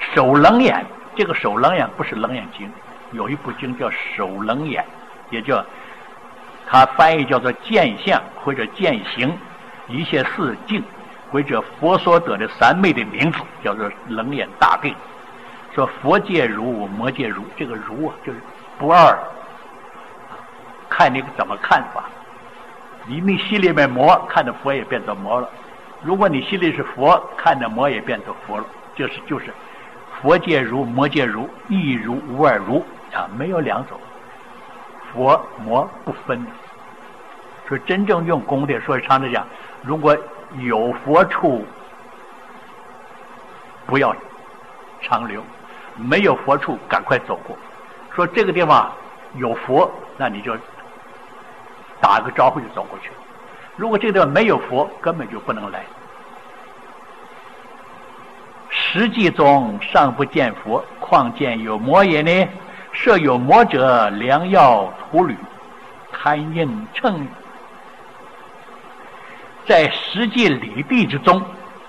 守楞严，这个守楞严不是楞严经，有一部经叫守楞严，也叫它翻译叫做见相或者见行一切四境，或者佛所得的三昧的名字，叫做楞严大定。说佛界如魔界如，这个如啊就是不二，看你怎么看法。你心里面魔，看着佛也变成魔了；如果你心里是佛，看着魔也变成佛了。就是佛界如魔界如，一如无二如啊，没有两种，佛魔不分。说真正用功的，说常常讲，如果有佛处，不要长留；没有佛处，赶快走过。说这个地方有佛，那你就打个招呼就走过去。如果这个地方没有佛，根本就不能来。实际中尚不见佛，况见有魔也呢？设有魔者，良药徒履，堪应称语。在实际理地之中，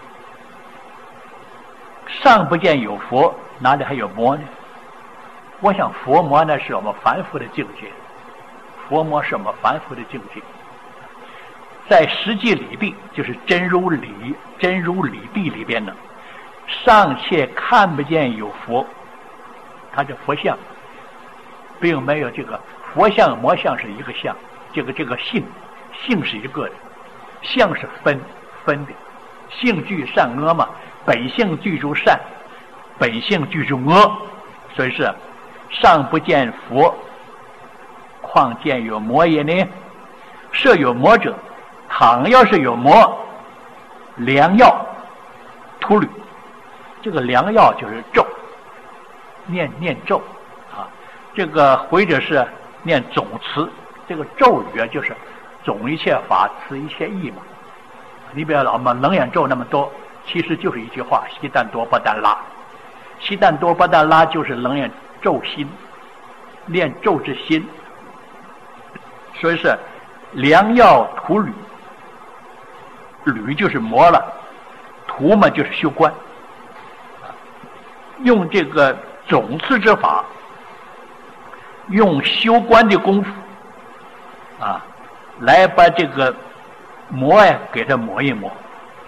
尚不见有佛，哪里还有魔呢？我想佛魔呢是我们凡夫的境界，佛魔是我们凡夫的境界。在实际理地，就是真如理地里边呢，尚且看不见有佛，它这佛像并没有这个佛像魔像是一个像，这个性是一个的，相是分的，性具善恶嘛，本性具足善，本性具足恶，所以是尚不见佛，况见有魔也呢？设有魔者，倘要是有魔，良药徒履。这个良药就是咒，念咒啊，这个或者是念总词，这个咒语啊就是总一切法，持一切义嘛。你不要老嘛楞严咒那么多，其实就是一句话：悉旦多巴旦拉。悉旦多巴旦拉就是楞严咒心，念咒之心。所以是良药徒履，履就是魔了，徒嘛就是修观。用这个总持之法，用修观的功夫啊，来把这个魔呀给它磨一磨。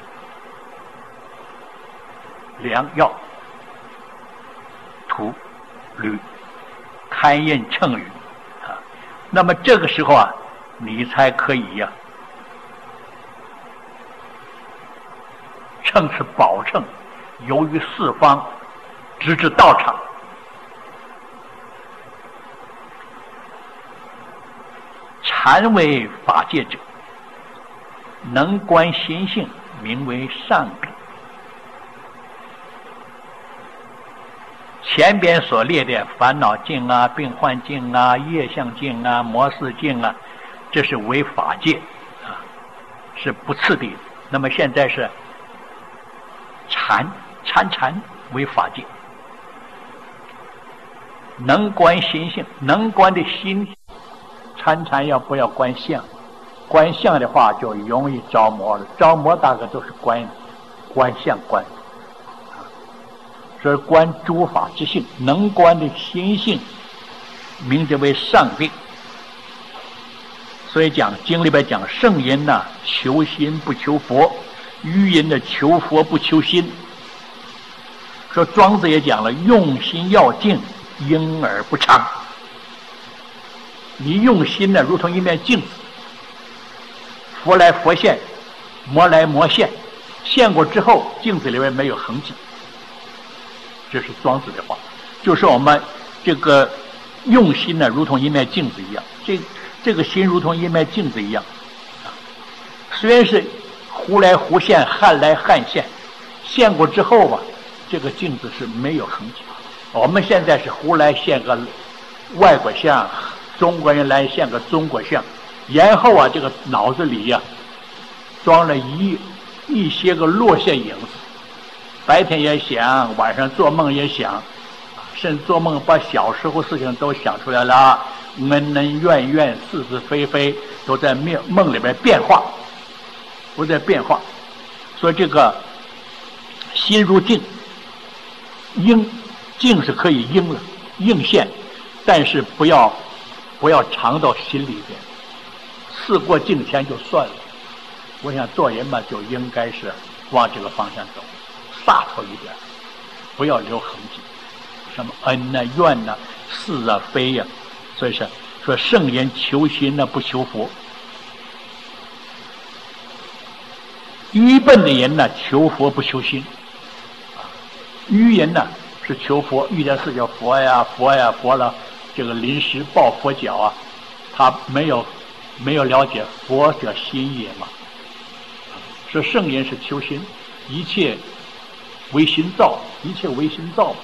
良药徒履，堪应称语啊。那么这个时候啊，你才可以呀，称是保证，由于四方。直至道场，禅为法界者，能观心性，名为上品。前边所列的烦恼境啊、病患境啊、业相境啊、魔事境啊，这是为法界啊，是不次第的。那么现在是禅为法界。能观心性，能观的心，禅要不要观相？观相的话就容易着魔了，着魔大概都是观相观，所以观诸法之性，能观的心性，名字为上定。所以讲经里边讲圣人呐，求心不求佛；愚人的求佛不求心。说庄子也讲了，用心要静，婴儿不长。你用心呢，如同一面镜子，佛来佛现，魔来魔现，现过之后，镜子里面没有痕迹。这是庄子的话，就是我们这个用心呢，如同一面镜子一样。这个心如同一面镜子一样，虽然是忽来忽现，汉来汉现，现过之后吧，这个镜子是没有痕迹。我们现在是忽来现个外国相，中国人来现个中国相，然后啊，这个脑子里呀，装了一些个落线影子，白天也想，晚上做梦也想，甚至做梦把小时候事情都想出来了，恩恩怨怨，是是非非，都在梦里边变化，都在变化。所以这个心如镜， 应境是可以应现，但是不要藏到心里边，事过境迁就算了。我想做人嘛，就应该是往这个方向走，洒脱一点，不要留痕迹，什么恩呐、怨呐、是啊、非呀。所以说圣人求心呢，不求佛。愚笨的人呢，求佛不求心。愚人呢是求佛，遇见事叫佛呀佛呀佛了，这个临时抱佛脚啊，他没有了解佛者心也嘛。说圣人是求心，一切为心造，一切为心造。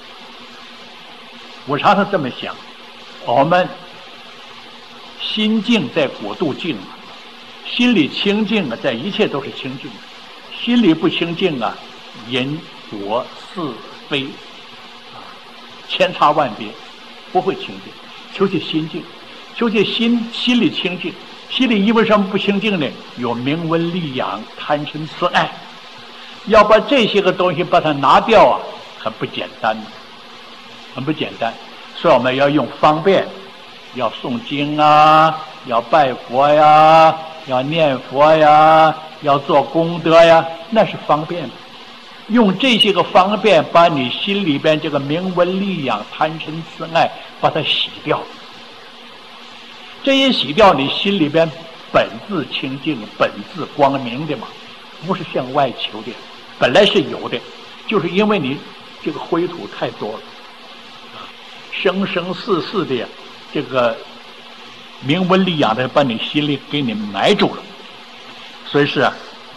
我常常这么想，我们心静在国度静，心里清净啊，在一切都是清净；心里不清净啊，人我是非千差万别，不会清净。求其心净，求其心里清净。心里因为什么不清净呢？有名闻利养、贪嗔痴爱，要把这些个东西把它拿掉啊，很不简单，很不简单。所以我们要用方便，要诵经啊，要拜佛呀，要念佛呀，要做功德呀，那是方便。用这些个方便，把你心里边这个名闻利养、贪嗔痴爱，把它洗掉。这一洗掉，你心里边本自清净、本自光明的嘛，不是向外求的，本来是有的，就是因为你这个灰土太多了，生生世世的这个名闻利养的，把你心里给你埋住了。所以是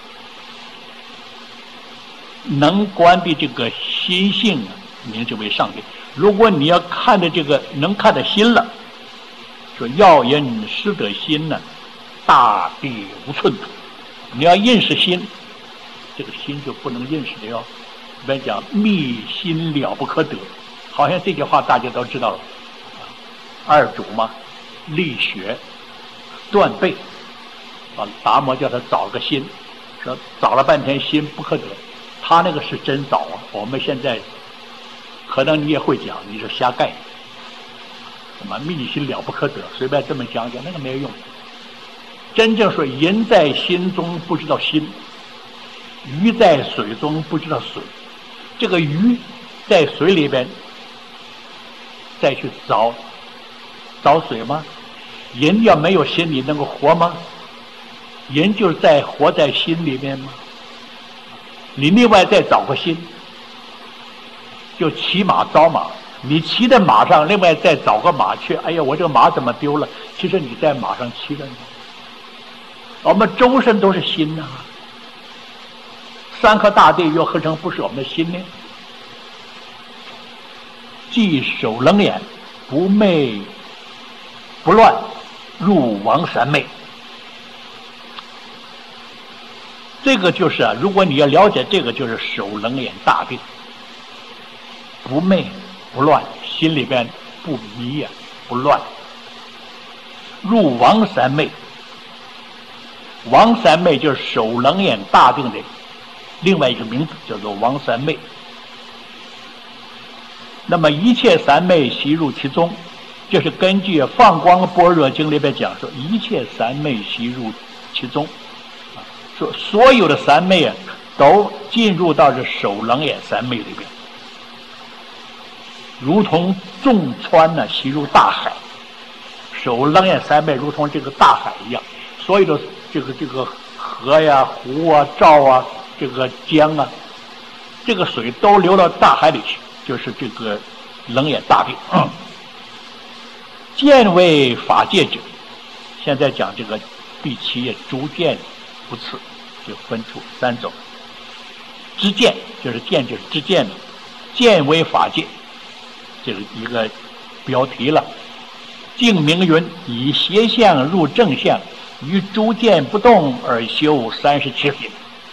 能观的这个心性啊，名之为上帝。如果你要看的这个能看的心了，说要人识得心呢，大地无寸土。你要认识心，这个心就不能认识的哟。一般讲密心了不可得，好像这句话大家都知道了。二祖嘛，立血断背，达摩叫他找个心，说找了半天心不可得。他那个是真找啊，我们现在可能你也会讲，你是瞎盖。什么密心了不可得，随便这么讲讲，那个没有用。真正说人在心中不知道心，鱼在水中不知道水。这个鱼在水里边再去找水吗？人要没有心，你能够活吗？人就是活在心里面吗？你另外再找个心，就骑马找马。你骑在马上，另外再找个马去。哎呀，我这个马怎么丢了？其实你在马上骑着呢。我们周身都是心呐，三颗大地又何尝不是我们的心呢？既守冷眼，不昧不乱，入王三昧。这个就是啊，如果你要了解这个，就是守冷眼大定，不昧不乱，心里边不迷呀，不乱。入王三昧，王三昧就是守冷眼大定的另外一个名字，叫做王三昧。那么一切三昧悉入其中，就是根据《放光般若经》里边讲说，一切三昧悉入其中，说所有的三昧啊，都进入到这守冷眼三昧里边。如同众川呢吸入大海，守冷眼三昧如同这个大海一样，所有的这个河呀、湖啊、沼啊、这个江啊，这个水都流到大海里去，就是这个冷眼大定。见为法界者，现在讲这个第七页逐渐不次，就分出三种。知见就是见，就是知见的，见为法界。这个一个标题了。净明云：以邪相入正相，于诸见不动而修37品。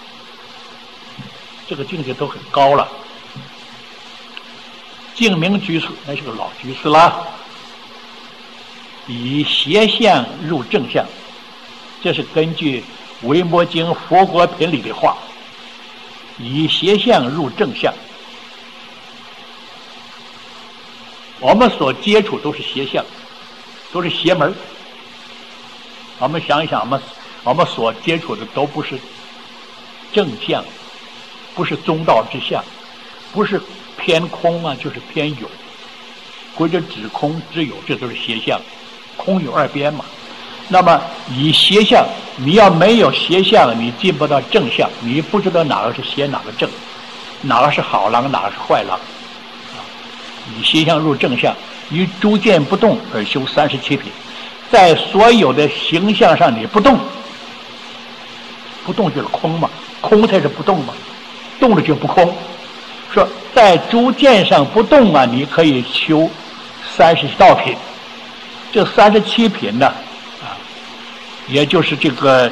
这个境界都很高了。净明居士那是个老居士啦。以邪相入正相，这是根据维摩经佛国品里的话。以邪相入正相， 我们所接触都是邪相，都是邪门。我们想一想，我们所接触的都不是正相，不是中道之相，不是偏空啊，就是偏有，或者指空之有，这都是邪相。空有二边嘛。那么以邪相，你要没有邪相，你进不到正相，你不知道哪个是邪，哪个正，哪个是好郎，哪个是坏郎。以邪相入正相，于诸见不动而修37品，在所有的形象上你不动，不动就是空嘛，空才是不动嘛，动了就不空。说在诸见上不动啊，你可以修30道品。这37品呢，也就是这个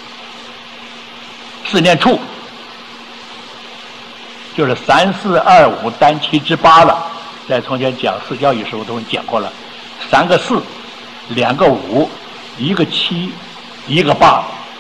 4念处，就是3、4、2、5单7之8了。在从前讲四教义时候都讲过了，3个4，2个5，一个7，一个8，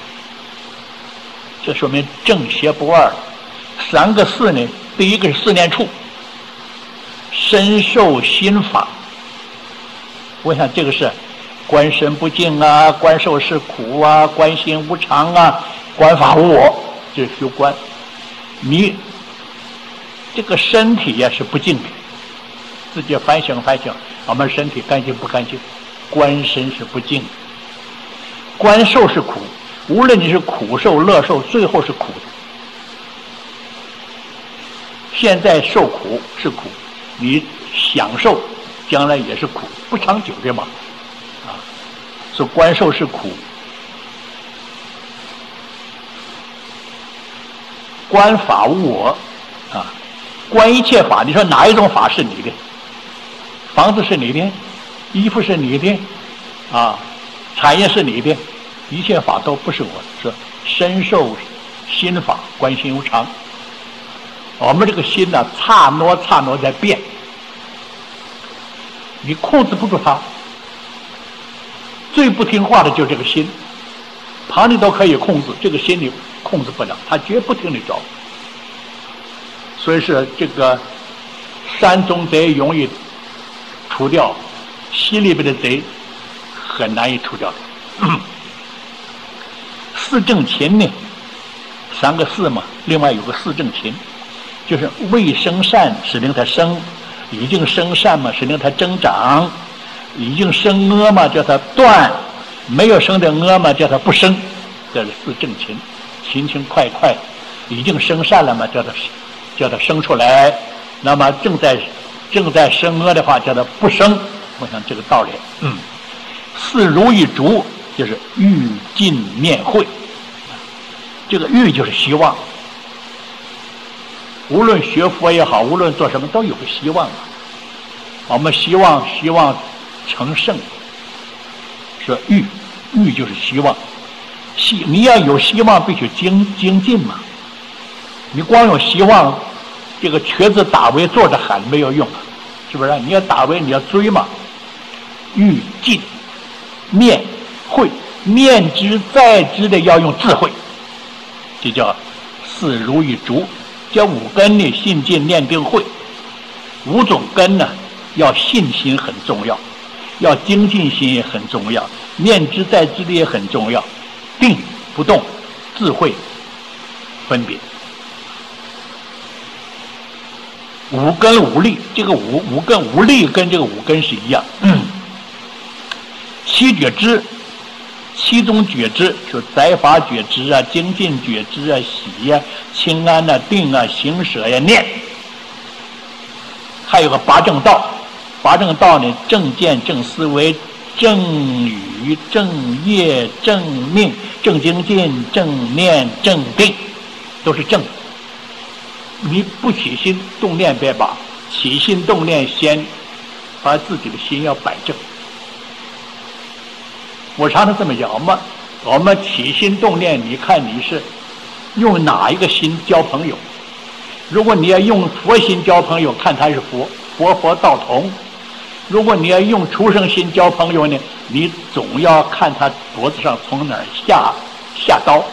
这说明正邪不二。3个4呢，第一个是4念处，身受心法。我想这个是观身不净啊，观受是苦啊，观心无常啊，观法无我，这是修观。你这个身体呀是不净的，自己反省反省，我们身体干净不干净？观身是不净的，观受是苦，无论你是苦受乐受，最后是苦的。现在受苦是苦，你享受将来也是苦，不长久的嘛。所以观受是苦，观法无我啊，观一切法。你说哪一种法是你的？房子是你的，衣服是你的，啊，产业是你的，一切法都不是我的。说身受心法，观心无常。我们这个心呢，刹那在变，你控制不住它。最不听话的就是这个心，旁的都可以控制，这个心你控制不了，他绝不听你着。所以是这个山中贼容易除掉，心里边的贼很难以除掉的。四正勤呢，3个4嘛，另外有个4正勤，就是未生善使令它生，已经生善嘛，使令它增长。已经生恶嘛，叫它断；没有生的恶嘛，叫它不生。这是4正勤，勤勤快快。已经生善了嘛，叫它生出来。那么正在生恶的话，叫它不生。我想这个道理。4如意足，就是欲尽面会。这个欲就是希望。无论学佛也好，无论做什么，都有个希望啊。我们希望成圣，说欲就是希望，你要有希望，必须精进嘛。你光有希望，这个瘸子打围坐着喊没有用啊，是不是？你要打围，你要追嘛。欲尽面会，面知再知的要用智慧，这叫4如意足。叫5根呢，信进念定慧。5种根呢，要信心很重要。要精进心也很重要，念之在之的也很重要，定不动，智慧分别。5根5力，这个五根5力跟这个5根是一样。7觉知，7种觉知，就宰法觉知啊，精进觉知啊，喜啊，清安啊，定啊，行舍呀，念。还有个8正道。8正道呢，正见、正思维、正语、正业、正命、正精进、正念、正定，都是正。你不起心动念别把，起心动念先把自己的心要摆正。我常常这么讲，我们起心动念，你看你是用哪一个心交朋友？如果你要用佛心交朋友，看他是佛道同。如果你要用畜生心交朋友呢，你总要看他脖子上从哪儿下刀。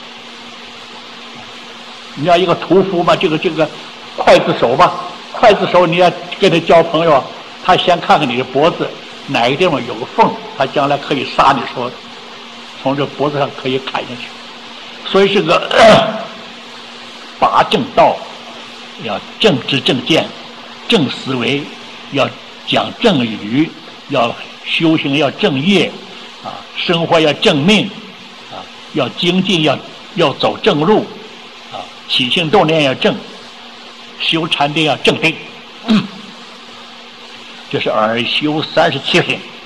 你要一个屠夫嘛，这个刽子手吧，刽子手你要跟他交朋友， 他先看看你的脖子哪个地方有个缝，他将来可以杀你说从这脖子上可以砍下去。所以这个拔正道，要正知正见、正思维，要讲正语，要修行要正业啊，生活要正命啊，要精进，要走正路啊，起心动念要正，修禅定要正定。这是耳修37品。